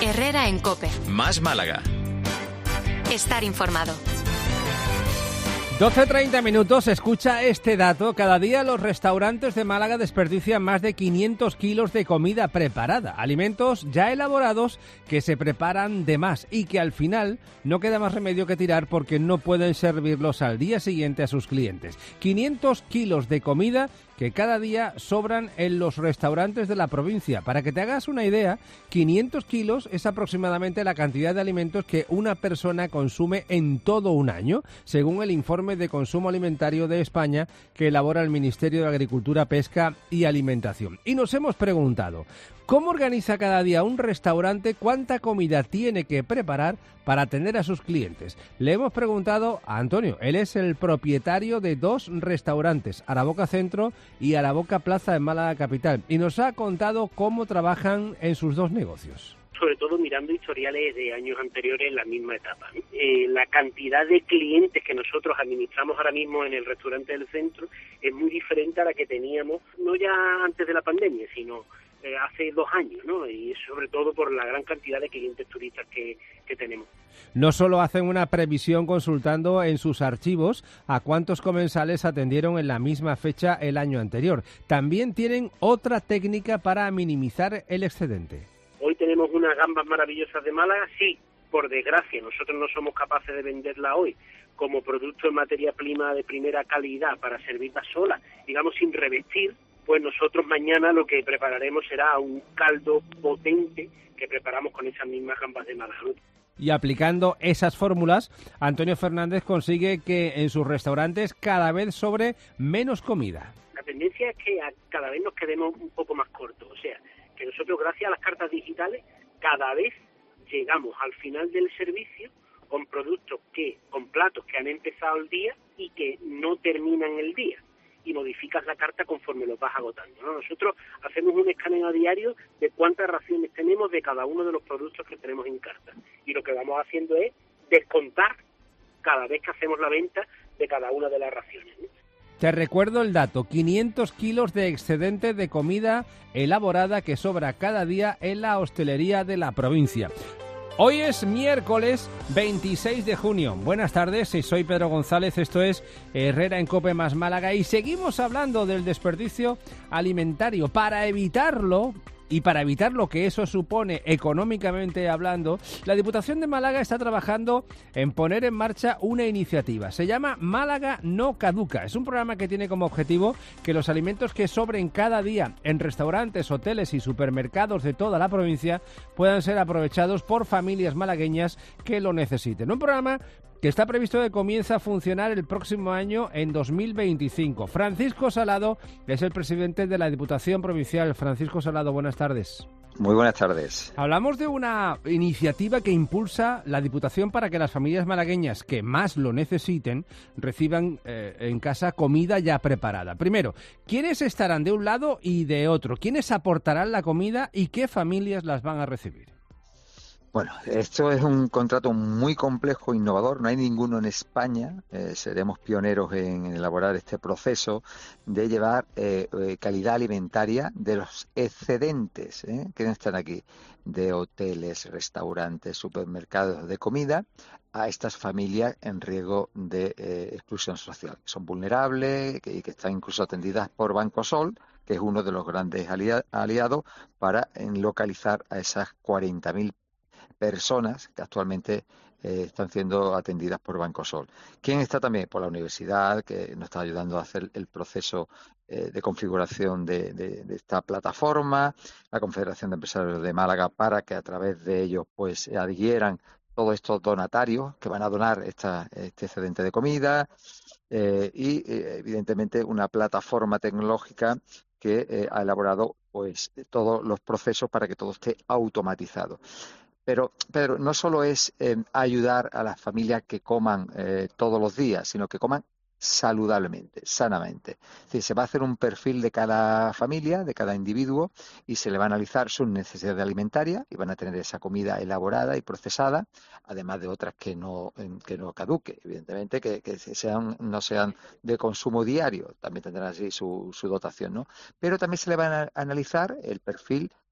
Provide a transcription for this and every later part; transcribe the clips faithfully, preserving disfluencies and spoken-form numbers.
Herrera en COPE. Más Málaga. Estar informado. doce treinta minutos, escucha este dato. Cada día los restaurantes de Málaga desperdician más de quinientos kilos de comida preparada. Alimentos ya elaborados que se preparan de más y que al final no queda más remedio que tirar porque no pueden servirlos al día siguiente a sus clientes. quinientos kilos de comida que cada día sobran en los restaurantes de la provincia. Para que te hagas una idea, quinientos kilos es aproximadamente la cantidad de alimentos que una persona consume en todo un año, según el informe de consumo alimentario de España que elabora el Ministerio de Agricultura, Pesca y Alimentación. Y nos hemos preguntado, ¿cómo organiza cada día un restaurante cuánta comida tiene que preparar para atender a sus clientes? Le hemos preguntado a Antonio. Él es el propietario de dos restaurantes, Araboca Centro y Araboca Plaza en Málaga Capital, y nos ha contado cómo trabajan en sus dos negocios. Sobre todo mirando historiales de años anteriores en la misma etapa, ¿no? Eh, la cantidad de clientes que nosotros administramos ahora mismo en el restaurante del centro es muy diferente a la que teníamos, no ya antes de la pandemia, sino eh, hace dos años, ¿no? Y sobre todo por la gran cantidad de clientes turistas que, que tenemos. No solo hacen una previsión consultando en sus archivos a cuántos comensales atendieron en la misma fecha el año anterior, también tienen otra técnica para minimizar el excedente. Hoy tenemos unas gambas maravillosas de Málaga, sí, por desgracia, nosotros no somos capaces de venderla hoy como producto en materia prima de primera calidad para servirla sola, digamos sin revestir, pues nosotros mañana lo que prepararemos será un caldo potente que preparamos con esas mismas gambas de Málaga, ¿no? Y aplicando esas fórmulas, Antonio Fernández consigue que en sus restaurantes cada vez sobre menos comida. La tendencia es que a cada vez nos quedemos un poco más cortos, o sea, que nosotros gracias a las cartas digitales cada vez llegamos al final del servicio con productos que, con platos que han empezado el día y que no terminan el día, y modificas la carta conforme lo vas agotando, ¿no? Nosotros hacemos un escaneo a diario de cuántas raciones tenemos de cada uno de los productos que tenemos en carta, y lo que vamos haciendo es descontar cada vez que hacemos la venta de cada una de las raciones, ¿no? Te recuerdo el dato, quinientos kilos de excedente de comida elaborada que sobra cada día en la hostelería de la provincia. Hoy es miércoles veintiséis de junio. Buenas tardes, soy Pedro González, esto es Herrera en COPE más Málaga y seguimos hablando del desperdicio alimentario. Para evitarlo, y para evitar lo que eso supone económicamente hablando, la Diputación de Málaga está trabajando en poner en marcha una iniciativa. Se llama Málaga no caduca. Es un programa que tiene como objetivo que los alimentos que sobren cada día en restaurantes, hoteles y supermercados de toda la provincia puedan ser aprovechados por familias malagueñas que lo necesiten. Un programa que está previsto que comience a funcionar el próximo año en dos mil veinticinco. Francisco Salado es el presidente de la Diputación Provincial. Francisco Salado, buenas tardes. Muy buenas tardes. Hablamos de una iniciativa que impulsa la Diputación para que las familias malagueñas que más lo necesiten reciban eh, en casa comida ya preparada. Primero, ¿quiénes estarán de un lado y de otro? ¿Quiénes aportarán la comida y qué familias las van a recibir? Bueno, esto es un contrato muy complejo, innovador. No hay ninguno en España. Eh, seremos pioneros en, en elaborar este proceso de llevar eh, eh, calidad alimentaria de los excedentes ¿eh? que están aquí, de hoteles, restaurantes, supermercados de comida, a estas familias en riesgo de eh, exclusión social. Son vulnerables y que, que están incluso atendidas por Bancosol, que es uno de los grandes alia- aliados para en, localizar a esas cuarenta mil personas que actualmente eh, están siendo atendidas por Bancosol. ¿Quién está también? Por la universidad, que nos está ayudando a hacer el proceso eh, de configuración de, de, de esta plataforma, la Confederación de Empresarios de Málaga, para que a través de ellos pues adhieran todos estos donatarios que van a donar esta, este excedente de comida eh, y eh, evidentemente una plataforma tecnológica que eh, ha elaborado pues todos los procesos para que todo esté automatizado. Pero, pero no solo es eh, ayudar a las familias que coman eh, todos los días, sino que coman saludablemente, sanamente. Es decir, se va a hacer un perfil de cada familia, de cada individuo, y se le va a analizar sus necesidades alimentarias y van a tener esa comida elaborada y procesada, además de otras que no, que no caduque, evidentemente, que, que sean, no sean de consumo diario, también tendrán así su, su dotación, ¿no? Pero también se le va a analizar el perfil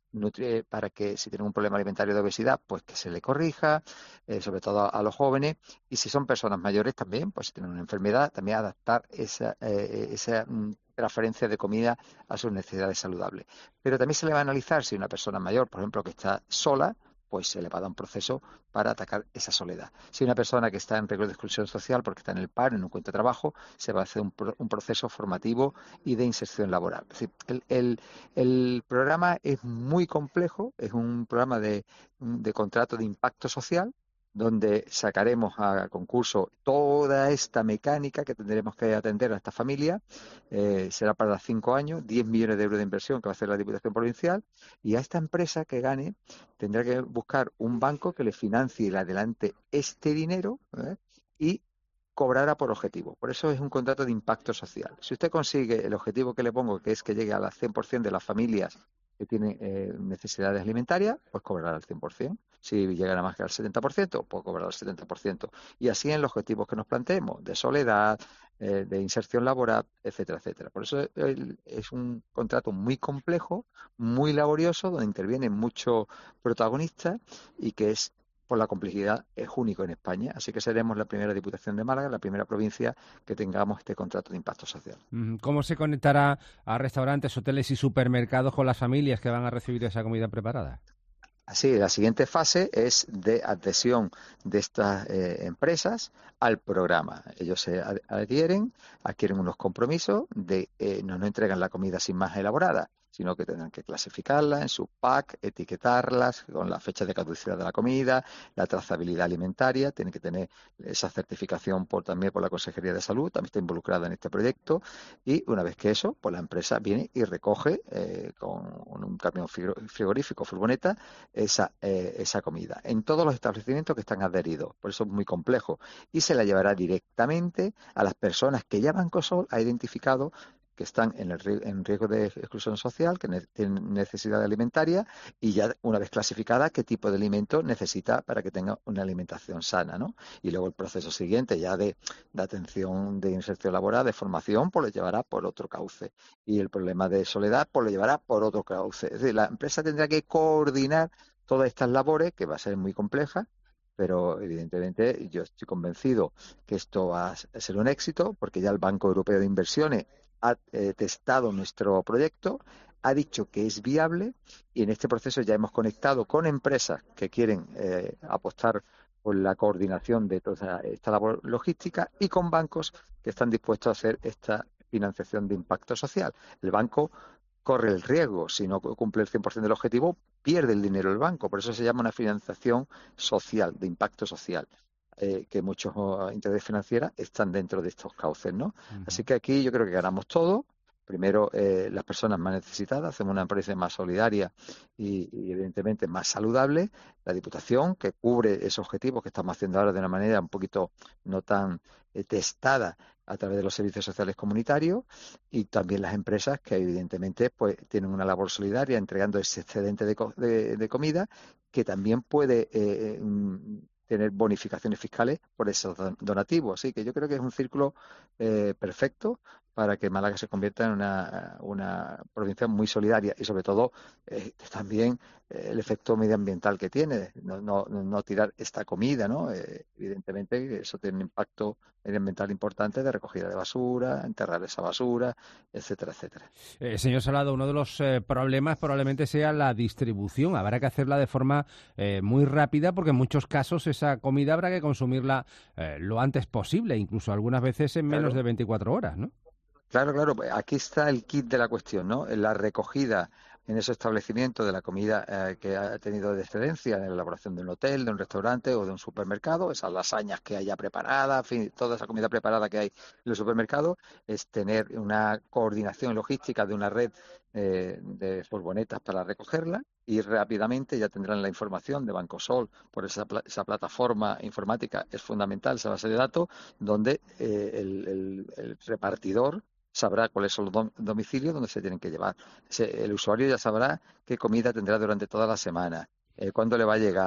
nutri- para que si tienen un problema alimentario de obesidad, pues que se le corrija, eh, sobre todo a, a los jóvenes, y si son personas mayores también, pues si tienen una enfermedad, también adaptar esa, eh, esa mm, transferencia de comida a sus necesidades saludables. Pero también se le va a analizar si una persona mayor, por ejemplo, que está sola, pues se le va a dar un proceso para atacar esa soledad. Si una persona que está en riesgo de exclusión social porque está en el paro y no encuentra trabajo, se va a hacer un, pro, un proceso formativo y de inserción laboral. Es decir, el, el, el programa es muy complejo, es un programa de, de contrato de impacto social, donde sacaremos a concurso toda esta mecánica que tendremos que atender a esta familia. Eh, será para cinco años, diez millones de euros de inversión que va a hacer la Diputación Provincial, y a esta empresa que gane tendrá que buscar un banco que le financie y le adelante este dinero, ¿eh? y cobrará por objetivo. Por eso es un contrato de impacto social. Si usted consigue el objetivo que le pongo, que es que llegue al cien por ciento de las familias que tienen eh, necesidades alimentarias, pues cobrará al cien por ciento. Si llegara más que al setenta por ciento, pues cobrará al setenta por ciento. Y así en los objetivos que nos planteemos, de soledad, eh, de inserción laboral, etcétera, etcétera. Por eso el, es un contrato muy complejo, muy laborioso, donde intervienen muchos protagonistas y que es por la complejidad es único en España, así que seremos la primera Diputación de Málaga, la primera provincia que tengamos este contrato de impacto social. ¿Cómo se conectará a restaurantes, hoteles y supermercados con las familias que van a recibir esa comida preparada? Así, la siguiente fase es de adhesión de estas eh, empresas al programa. Ellos se adhieren, adquieren unos compromisos de eh, no nos entregan la comida sin más elaborada, sino que tendrán que clasificarla en su pack, etiquetarlas con la fecha de caducidad de la comida, la trazabilidad alimentaria, tienen que tener esa certificación por, también por la Consejería de Salud, también está involucrada en este proyecto, y una vez que eso, pues la empresa viene y recoge eh, con un camión frigorífico, furgoneta, esa, eh, esa comida en todos los establecimientos que están adheridos. Por eso es muy complejo. Y se la llevará directamente a las personas que ya Bancosol ha identificado que están en, el, en riesgo de exclusión social, que ne tienen necesidad alimentaria, y ya una vez clasificada qué tipo de alimento necesita para que tenga una alimentación sana, ¿no? Y luego el proceso siguiente ya de, de atención, de inserción laboral, de formación, pues lo llevará por otro cauce. Y el problema de soledad, pues lo llevará por otro cauce. Es decir, la empresa tendrá que coordinar todas estas labores, que va a ser muy compleja, pero evidentemente yo estoy convencido que esto va a ser un éxito, porque ya el Banco Europeo de Inversiones ha eh, testado nuestro proyecto, ha dicho que es viable, y en este proceso ya hemos conectado con empresas que quieren eh, apostar por la coordinación de toda esta labor logística y con bancos que están dispuestos a hacer esta financiación de impacto social. El banco corre el riesgo, si no cumple el cien por ciento del objetivo, pierde el dinero el banco, por eso se llama una financiación social, de impacto social. Eh, que muchos uh, intereses financieras están dentro de estos cauces, ¿no? Uh-huh. Así que aquí yo creo que ganamos todo. Primero, eh, las personas más necesitadas, hacemos una empresa más solidaria y, y, evidentemente, más saludable. La Diputación, que cubre esos objetivos que estamos haciendo ahora de una manera un poquito no tan eh, testada a través de los servicios sociales comunitarios, y también las empresas que, evidentemente, pues tienen una labor solidaria entregando ese excedente de, co de, de comida que también puede eh, tener bonificaciones fiscales por esos donativos. Así que yo creo que es un círculo eh, perfecto para que Málaga se convierta en una, una provincia muy solidaria y, sobre todo, eh, también eh, el efecto medioambiental que tiene, no, no, no tirar esta comida, ¿no? Eh, evidentemente, eso tiene un impacto medioambiental importante de recogida de basura, enterrar esa basura, etcétera, etcétera. Eh, señor Salado, uno de los eh, problemas probablemente sea la distribución. Habrá que hacerla de forma eh, muy rápida, porque en muchos casos esa comida habrá que consumirla eh, lo antes posible, incluso algunas veces en menos claro. de veinticuatro horas, ¿no? Claro, claro. Aquí está el kit de la cuestión, ¿no? La recogida en esos establecimientos de la comida eh, que ha tenido de excedencia en la elaboración de un hotel, de un restaurante o de un supermercado, esas lasañas que haya preparadas, en fin, toda esa comida preparada que hay en los supermercados, es tener una coordinación logística de una red eh, de furgonetas para recogerla, y rápidamente ya tendrán la información de Bancosol por esa, pl esa plataforma informática. Es fundamental esa base de datos donde eh, el, el, el repartidor sabrá cuáles son los dom domicilios donde se tienen que llevar. Se, el usuario ya sabrá qué comida tendrá durante toda la semana, eh, cuándo le va a llegar,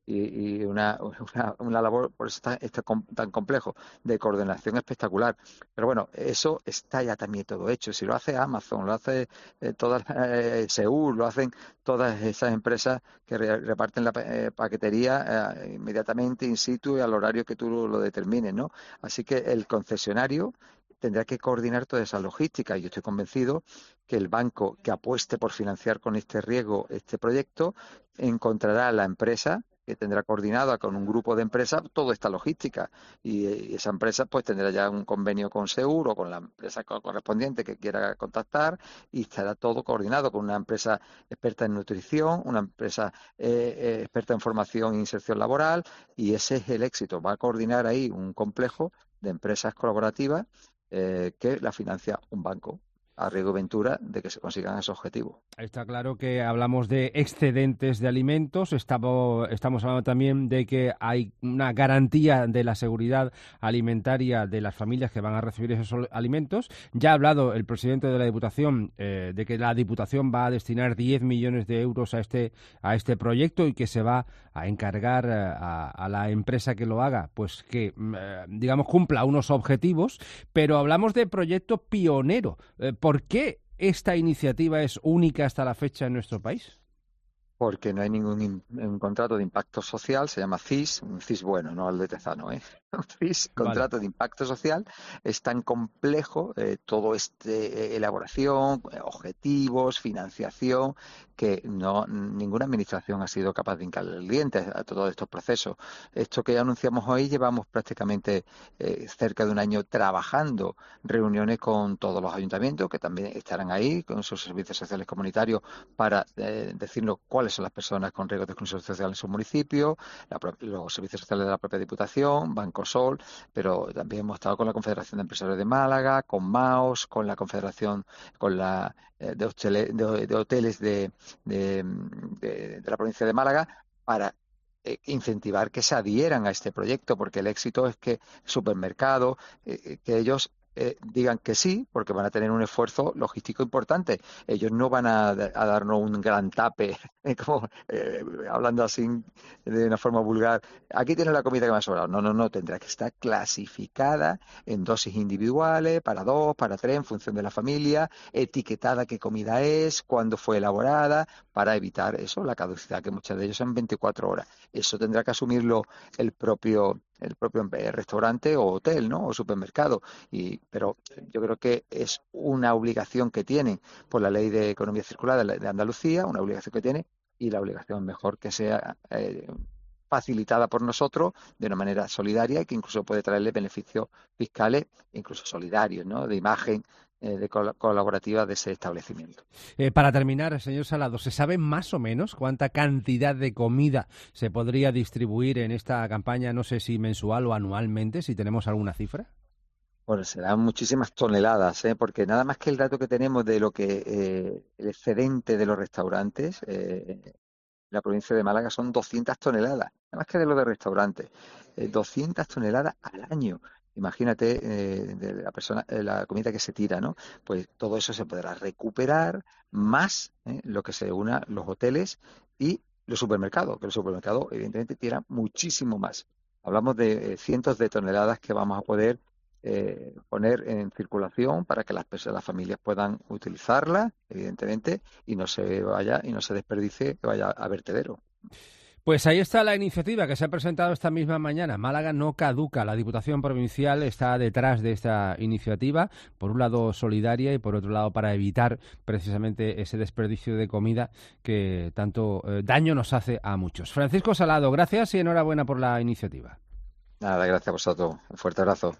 y, y una, una, una labor, por eso está, está tan complejo, de coordinación espectacular. Pero bueno, eso está ya también todo hecho. Si lo hace Amazon, lo hace eh, todas eh, Seúl, lo hacen todas esas empresas que re, reparten la eh, paquetería eh, inmediatamente in situ y al horario que tú lo determines, ¿no? Así que el concesionario tendrá que coordinar toda esa logística y yo estoy convencido que el banco que apueste por financiar con este riesgo este proyecto encontrará a la empresa que tendrá coordinada con un grupo de empresas toda esta logística y, y esa empresa pues tendrá ya un convenio con Seur o con la empresa correspondiente que quiera contactar y estará todo coordinado con una empresa experta en nutrición, una empresa eh, eh, experta en formación e inserción laboral y ese es el éxito. Va a coordinar ahí un complejo de empresas colaborativas eh, que la financia un banco a riesgo y ventura de que se consigan esos objetivos. Está claro que hablamos de excedentes de alimentos, estamos, estamos hablando también de que hay una garantía de la seguridad alimentaria de las familias que van a recibir esos alimentos. Ya ha hablado el presidente de la Diputación eh, de que la Diputación va a destinar diez millones de euros a este, a este proyecto y que se va a encargar a, a la empresa que lo haga, pues que, eh, digamos, cumpla unos objetivos, pero hablamos de proyecto pionero. Eh, ¿Por qué esta iniciativa es única hasta la fecha en nuestro país? Porque no hay ningún in, un contrato de impacto social, se llama C I S, un C I S bueno, no el de Tezano, ¿eh? Un C I S, contrato vale. de impacto social, es tan complejo, eh, todo este eh, elaboración, eh, objetivos, financiación, que no ninguna administración ha sido capaz de hincarle el diente a todos estos procesos. Esto que anunciamos hoy, llevamos prácticamente eh, cerca de un año trabajando, reuniones con todos los ayuntamientos, que también estarán ahí, con sus servicios sociales comunitarios, para eh, decirnos cuáles son las personas con riesgo de exclusión social en su municipio, la, los servicios sociales de la propia Diputación, Banco Sol, pero también hemos estado con la Confederación de Empresarios de Málaga, con MAOS, con la Confederación con la eh, de, hostele, de, de hoteles de, de, de, de la provincia de Málaga para eh, incentivar que se adhieran a este proyecto, porque el éxito es que supermercados, eh, que ellos Eh, digan que sí, porque van a tener un esfuerzo logístico importante. Ellos no van a, a darnos un gran tape, eh, como eh, hablando así de una forma vulgar. Aquí tienen la comida que me ha sobrado. No, no, no. Tendrá que estar clasificada en dosis individuales, para dos, para tres, en función de la familia, etiquetada qué comida es, cuándo fue elaborada, para evitar eso, la caducidad, que muchas de ellos son veinticuatro horas. Eso tendrá que asumirlo el propio el propio restaurante o hotel, ¿no? O supermercado. Y, pero yo creo que es una obligación que tienen por la Ley de Economía Circular de Andalucía, una obligación que tiene, y la obligación mejor que sea eh, facilitada por nosotros de una manera solidaria y que incluso puede traerle beneficios fiscales, incluso solidarios, ¿no? De imagen de col- colaborativa de ese establecimiento. Eh, para terminar, señor Salado, ¿se sabe más o menos cuánta cantidad de comida se podría distribuir en esta campaña, no sé si mensual o anualmente, si tenemos alguna cifra? Bueno, serán muchísimas toneladas, ¿eh? Porque nada más que el dato que tenemos de lo que eh, el excedente de los restaurantes, eh, en la provincia de Málaga son doscientas toneladas, nada más que de lo de restaurantes, eh, doscientas toneladas al año. Imagínate eh, de la persona, eh, la comida que se tira, ¿no? Pues todo eso se podrá recuperar más eh, lo que se una los hoteles y los supermercados, que los supermercados evidentemente tiran muchísimo más. Hablamos de eh, cientos de toneladas que vamos a poder eh, poner en circulación para que las personas, las familias puedan utilizarla, evidentemente, y no se vaya y no se desperdicie, que vaya a vertedero. Pues ahí está la iniciativa que se ha presentado esta misma mañana. Málaga no caduca. La Diputación Provincial está detrás de esta iniciativa, por un lado solidaria y por otro lado para evitar precisamente ese desperdicio de comida que tanto eh, daño nos hace a muchos. Francisco Salado, gracias y enhorabuena por la iniciativa. Nada, gracias a vosotros. Un fuerte abrazo.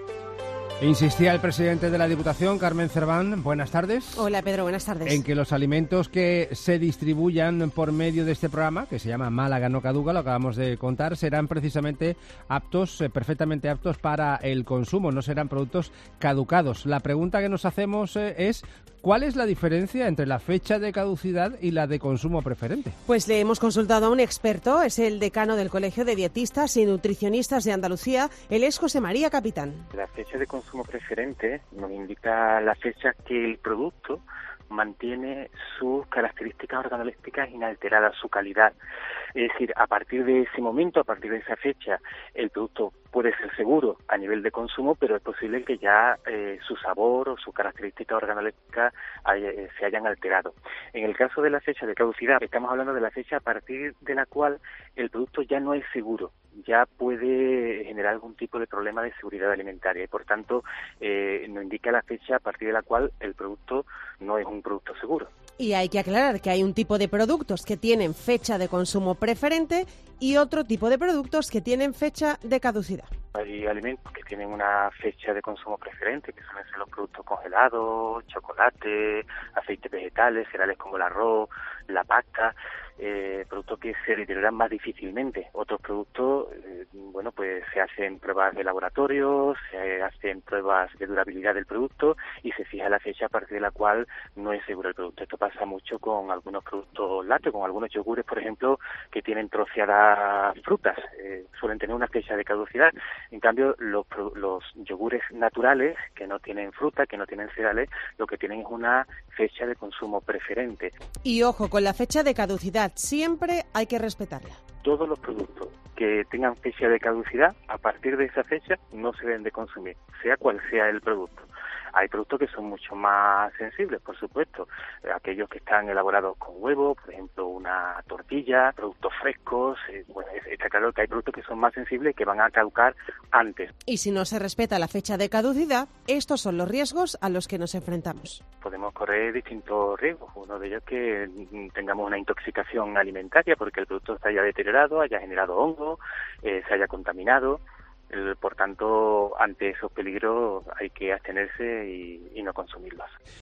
Insistía el presidente de la Diputación, Carmen Cerván. Buenas tardes. Hola, Pedro. Buenas tardes. En que los alimentos que se distribuyan por medio de este programa, que se llama Málaga no caduca, lo acabamos de contar, serán precisamente aptos, eh, perfectamente aptos para el consumo, no serán productos caducados. La pregunta que nos hacemos eh, es, ¿cuál es la diferencia entre la fecha de caducidad y la de consumo preferente? Pues le hemos consultado a un experto, es el decano del Colegio de Dietistas y Nutricionistas de Andalucía, él es José María Capitán. La fecha de consumo preferente nos indica la fecha que el producto mantiene sus características organolépticas inalteradas, su calidad. Es decir, a partir de ese momento, a partir de esa fecha, el producto puede ser seguro a nivel de consumo, pero es posible que ya eh, su sabor o su característica organoléptica haya, eh, se hayan alterado. En el caso de la fecha de caducidad, estamos hablando de la fecha a partir de la cual el producto ya no es seguro, ya puede generar algún tipo de problema de seguridad alimentaria y, por tanto, eh, nos indica la fecha a partir de la cual el producto no es un producto seguro. Y hay que aclarar que hay un tipo de productos que tienen fecha de consumo preferente y otro tipo de productos que tienen fecha de caducidad. Hay alimentos que tienen una fecha de consumo preferente, que suelen ser los productos congelados, chocolate, aceites vegetales, cereales como el arroz, la pasta, eh, productos que se deterioran más difícilmente. Otros productos, eh, bueno, pues se hacen pruebas de laboratorio, se hacen pruebas de durabilidad del producto y se fija la fecha a partir de la cual no es seguro el producto. Esto pasa mucho con algunos productos lácteos, con algunos yogures, por ejemplo, que tienen troceadas frutas, eh, suelen tener una fecha de caducidad. En cambio, los, los yogures naturales, que no tienen fruta, que no tienen cereales, lo que tienen es una fecha de consumo preferente. Y ojo, con la fecha de caducidad, siempre hay que respetarla. Todos los productos que tengan fecha de caducidad, a partir de esa fecha, no se deben de consumir, sea cual sea el producto. Hay productos que son mucho más sensibles, por supuesto. Aquellos que están elaborados con huevo, por ejemplo, una tortilla, productos frescos. Eh, bueno, está claro que hay productos que son más sensibles y que van a caducar antes. Y si no se respeta la fecha de caducidad, estos son los riesgos a los que nos enfrentamos. Podemos correr distintos riesgos. Uno de ellos es que tengamos una intoxicación alimentaria porque el producto se haya deteriorado, haya generado hongo, eh, se haya contaminado. Por tanto, ante esos peligros hay que abstenerse y, y no consumirlos.